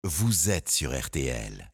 vous êtes sur RTL.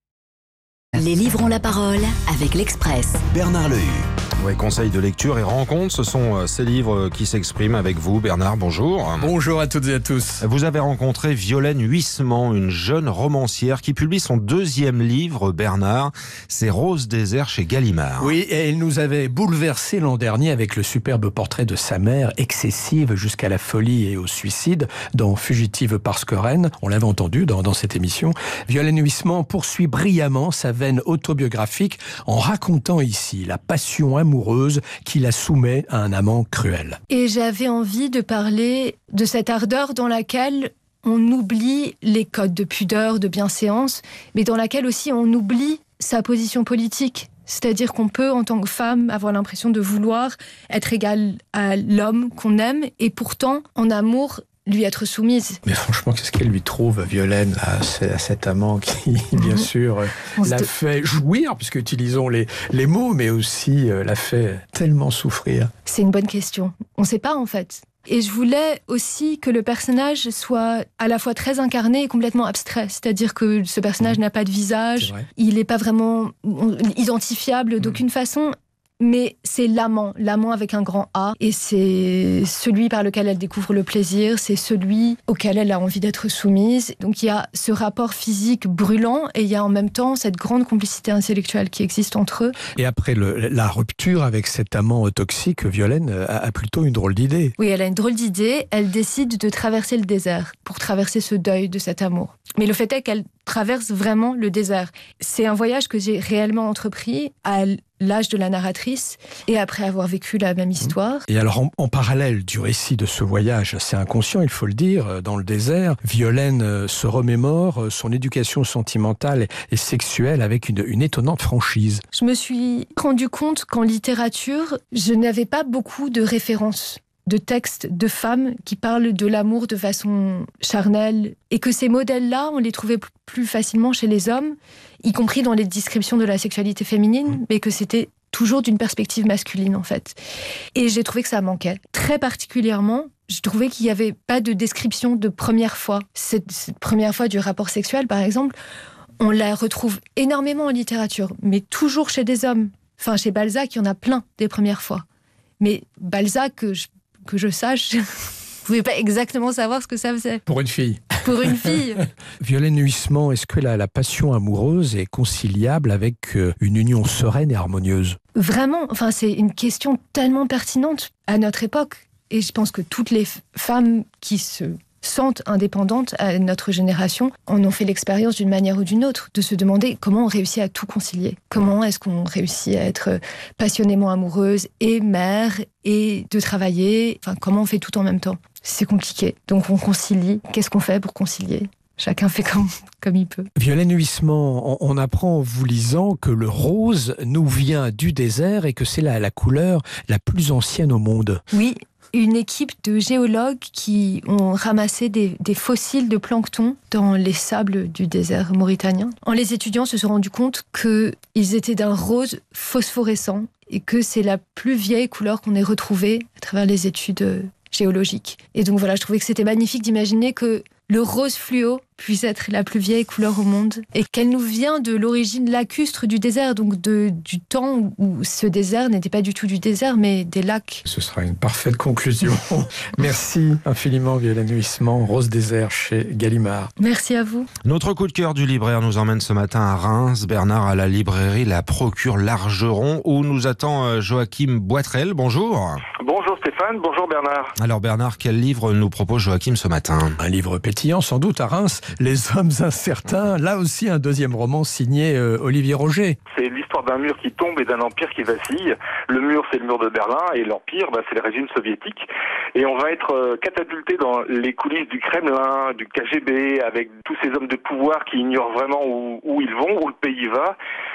Les livres ont la parole avec l'Express. Bernard Lehu. Oui, conseils de lecture et rencontres, ce sont ces livres qui s'expriment avec vous. Bernard, bonjour. Bonjour à toutes et à tous. Vous avez rencontré Violaine Huisman, une jeune romancière qui publie son deuxième livre, Bernard, c'est Rose désert chez Gallimard. Oui, et elle nous avait bouleversé l'an dernier avec le superbe portrait de sa mère, excessive jusqu'à la folie et au suicide, dans Fugitive parce que reine. On l'avait entendu dans cette émission. Violaine Huisman poursuit brillamment sa veine autobiographique en racontant ici la passion amoureuse qui la soumet à un amant cruel. Et j'avais envie de parler de cette ardeur dans laquelle on oublie les codes de pudeur, de bienséance, mais dans laquelle aussi on oublie sa position politique. C'est-à-dire qu'on peut, en tant que femme, avoir l'impression de vouloir être égale à l'homme qu'on aime, et pourtant, en amour, lui être soumise. Mais franchement, qu'est-ce qu'elle lui trouve, Violaine, à cet amant qui, bien sûr, l'a fait jouir, puisque utilisons les mots, mais aussi l'a fait tellement souffrir? C'est une bonne question. On ne sait pas, en fait. Et je voulais aussi que le personnage soit à la fois très incarné et complètement abstrait. C'est-à-dire que ce personnage n'a pas de visage, il n'est pas vraiment identifiable d'aucune façon. Mais c'est l'amant avec un grand A, et c'est celui par lequel elle découvre le plaisir, c'est celui auquel elle a envie d'être soumise. Donc il y a ce rapport physique brûlant, et il y a en même temps cette grande complicité intellectuelle qui existe entre eux. Et après la rupture avec cet amant toxique, Violaine a plutôt une drôle d'idée. Oui, elle a une drôle d'idée, elle décide de traverser le désert pour traverser ce deuil de cet amour. Mais le fait est qu'elle traverse vraiment le désert. C'est un voyage que j'ai réellement entrepris à l'âge de la narratrice, et après avoir vécu la même histoire. Et alors, en parallèle du récit de ce voyage assez inconscient, il faut le dire, dans le désert, Violaine se remémore son éducation sentimentale et sexuelle avec une étonnante franchise. Je me suis rendu compte qu'en littérature, je n'avais pas beaucoup de références, de textes de femmes qui parlent de l'amour de façon charnelle, et que ces modèles-là, on les trouvait plus facilement chez les hommes, y compris dans les descriptions de la sexualité féminine, mais que c'était toujours d'une perspective masculine, en fait. Et j'ai trouvé que ça manquait. Très particulièrement, je trouvais qu'il n'y avait pas de description de première fois. Cette première fois du rapport sexuel, par exemple, on la retrouve énormément en littérature, mais toujours chez des hommes. Enfin, chez Balzac, il y en a plein des premières fois. Mais Balzac, que je sache, vous ne pouvez pas exactement savoir ce que ça faisait. Pour une fille. Pour une fille. Violaine Huisman, est-ce que la passion amoureuse est conciliable avec une union sereine et harmonieuse? Vraiment, enfin, c'est une question tellement pertinente à notre époque. Et je pense que toutes les femmes qui se sentent indépendantes à notre génération en ont fait l'expérience d'une manière ou d'une autre, de se demander comment on réussit à tout concilier. Comment est-ce qu'on réussit à être passionnément amoureuse et mère et de travailler, enfin comment on fait tout en même temps. C'est compliqué. Donc on concilie. Qu'est-ce qu'on fait pour concilier ? Chacun fait comme il peut. Violaine Huisman, on apprend en vous lisant que le rose nous vient du désert et que c'est la couleur la plus ancienne au monde. Oui. Une équipe de géologues qui ont ramassé des fossiles de plancton dans les sables du désert mauritanien. En les étudiant, se sont rendus compte qu'ils étaient d'un rose phosphorescent et que c'est la plus vieille couleur qu'on ait retrouvée à travers les études géologiques. Et donc voilà, je trouvais que c'était magnifique d'imaginer que le rose fluo puisse être la plus vieille couleur au monde et qu'elle nous vient de l'origine lacustre du désert, donc du temps où ce désert n'était pas du tout du désert mais des lacs. Ce sera une parfaite conclusion. Merci infiniment Violaine Huisman, Rose désert chez Gallimard. Merci à vous. Notre coup de cœur du libraire nous emmène ce matin à Reims. Bernard, à la librairie La Procure Largeron où nous attend Joachim Boitrel. Bonjour. Bonjour Stéphane, bonjour Bernard. Alors Bernard, quel livre nous propose Joachim ce matin ? Un livre pétillant sans doute à Reims, Les Hommes Incertains, là aussi un deuxième roman signé Olivier Roger. C'est l'histoire d'un mur qui tombe et d'un empire qui vacille. Le mur, c'est le mur de Berlin et l'empire, c'est le régime soviétique. Et on va être catapulté dans les coulisses du Kremlin, du KGB, avec tous ces hommes de pouvoir qui ignorent vraiment où ils vont, où le pays va.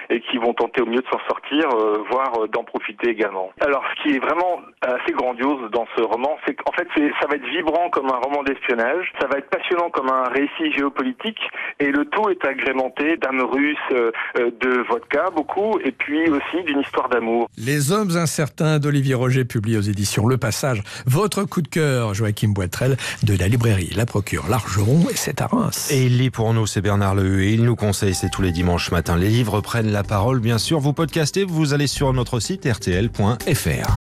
et qui vont tenter au mieux de s'en sortir, voire d'en profiter également. Alors, ce qui est vraiment assez grandiose dans ce roman, c'est qu'en fait, ça va être vibrant comme un roman d'espionnage, ça va être passionnant comme un récit géopolitique, et le tout est agrémenté d'âmes russes, de vodka beaucoup, et puis aussi d'une histoire d'amour. Les hommes incertains d'Olivier Roger, publié aux éditions Le Passage. Votre coup de cœur, Joachim Boitrel, de la librairie La Procure Largeron, et c'est à Reims. Et il lit pour nous, c'est Bernard Lehu, et il nous conseille, c'est tous les dimanches matin. Les livres prennent la parole, bien sûr. Vous podcastez, vous allez sur notre site rtl.fr.